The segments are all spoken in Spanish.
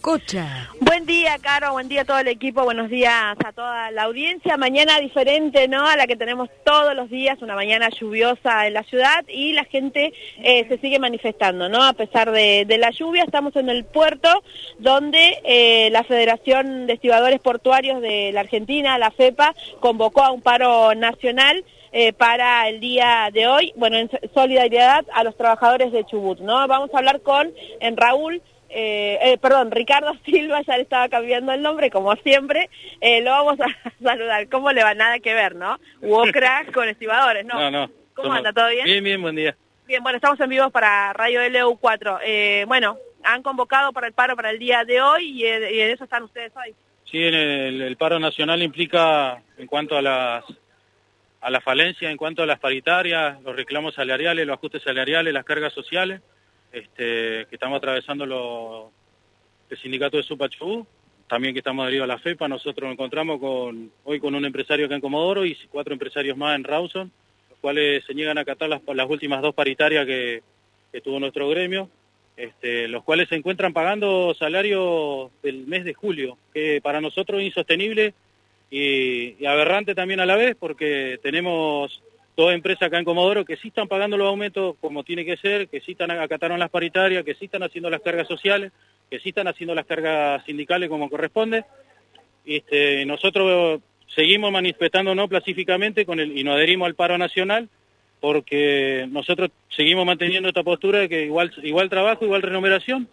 Cocha. Buen día, Caro, buen día a todo el equipo, buenos días a toda la audiencia. Mañana diferente, ¿no?, a la que tenemos todos los días, una mañana lluviosa en la ciudad y la gente se sigue manifestando, ¿no? A pesar de la lluvia, estamos en el puerto donde la Federación de Estibadores Portuarios de la Argentina, la FEPA, convocó a un paro nacional para el día de hoy, bueno, en solidaridad a los trabajadores de Chubut, ¿no? Vamos a hablar con Ricardo Silva, ya le estaba cambiando el nombre, como siempre, lo vamos a saludar. ¿Cómo le va? Nada que ver, ¿no? Hubo crack con estibadores, ¿no? No. ¿Cómo anda? ¿Todo bien? Bien, buen día. Bien, bueno, estamos en vivo para Radio LU4. Bueno, han convocado para el paro para el día de hoy y en eso están ustedes hoy. Sí, el paro nacional implica, en cuanto a la falencia, en cuanto a las paritarias, los reclamos salariales, los ajustes salariales, las cargas sociales, que estamos atravesando el sindicato de Supa Chubut, también que estamos adheridos a la FEPA. Nosotros nos encontramos hoy con un empresario acá en Comodoro y 4 empresarios más en Rawson, los cuales se niegan a acatar las últimas 2 paritarias que tuvo nuestro gremio, los cuales se encuentran pagando salarios del mes de julio, que para nosotros es insostenible y aberrante también a la vez, porque tenemos 2 empresas acá en Comodoro que sí están pagando los aumentos como tiene que ser, que sí acataron las paritarias, que sí están haciendo las cargas sociales, que sí están haciendo las cargas sindicales como corresponde. Nosotros seguimos manifestándonos pacíficamente y nos adherimos al paro nacional, porque nosotros seguimos manteniendo esta postura de que igual trabajo, igual remuneración,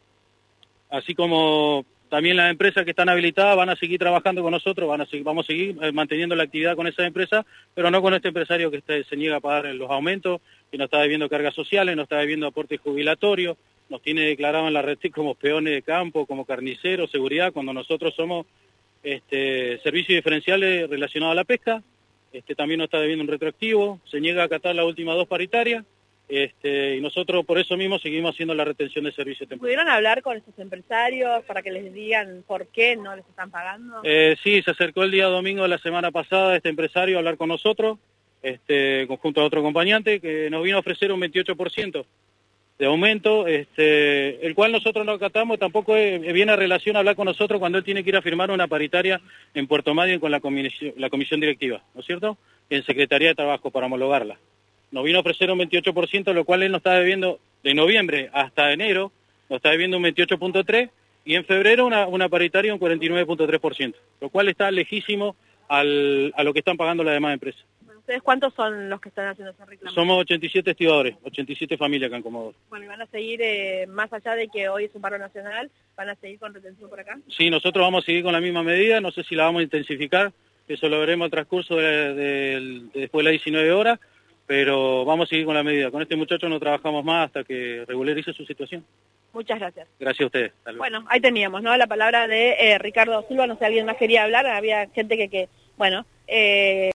así como también las empresas que están habilitadas van a seguir trabajando con nosotros, vamos a seguir manteniendo la actividad con esas empresas, pero no con este empresario que se niega a pagar los aumentos, que no está debiendo cargas sociales, no está debiendo aportes jubilatorios, nos tiene declarado en la red como peones de campo, como carniceros, seguridad, cuando nosotros somos servicios diferenciales relacionados a la pesca. También nos está debiendo un retroactivo, se niega a acatar las últimas 2 paritarias. Y nosotros por eso mismo seguimos haciendo la retención de servicio temporal. ¿Pudieron hablar con estos empresarios para que les digan por qué no les están pagando? Sí, se acercó el día domingo de la semana pasada este empresario a hablar con nosotros, junto a otro acompañante, que nos vino a ofrecer un 28% de aumento, el cual nosotros no acatamos. Tampoco viene a relación a hablar con nosotros cuando él tiene que ir a firmar una paritaria en Puerto Madryn con la comisión directiva, ¿no es cierto?, en Secretaría de Trabajo para homologarla. Nos vino a ofrecer un 28%, lo cual él nos está debiendo de noviembre hasta enero, nos está debiendo un 28.3%, y en febrero una paritaria un 49.3%, lo cual está lejísimo a lo que están pagando las demás empresas. Bueno, ¿ustedes cuántos son los que están haciendo ese reclamo? Somos 87 estibadores, 87 familias acá en Comodoro. Bueno, ¿y van a seguir, más allá de que hoy es un paro nacional, van a seguir con retención por acá? Sí, nosotros vamos a seguir con la misma medida, no sé si la vamos a intensificar, eso lo veremos al transcurso después de las 19 horas, pero vamos a seguir con la medida. Con este muchacho no trabajamos más hasta que regularice su situación. Muchas gracias. Gracias a ustedes. Bueno, ahí teníamos, ¿no?, la palabra de Ricardo Silva. No sé, alguien más quería hablar, había gente que bueno...